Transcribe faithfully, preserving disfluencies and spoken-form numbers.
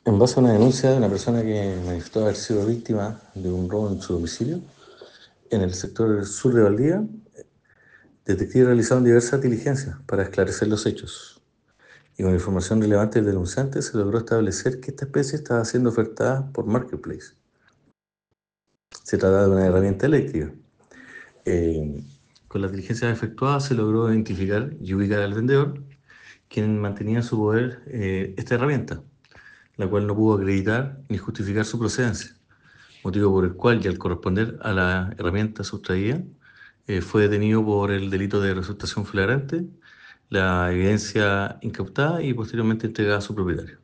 En base a una denuncia de una persona que manifestó haber sido víctima de un robo en su domicilio, en el sector sur de Valdivia, detectives realizaron diversas diligencias para esclarecer los hechos. Y con información relevante del denunciante se logró establecer que esta especie estaba siendo ofertada por Marketplace. Se trata de una herramienta eléctrica. Eh, con las diligencias efectuadas se logró identificar y ubicar al vendedor, quien mantenía en su poder eh, esta herramienta, la cual no pudo acreditar ni justificar su procedencia, motivo por el cual, y al corresponder a la herramienta sustraída, eh, fue detenido por el delito de resultación flagrante, la evidencia incautada y posteriormente entregada a su propietario.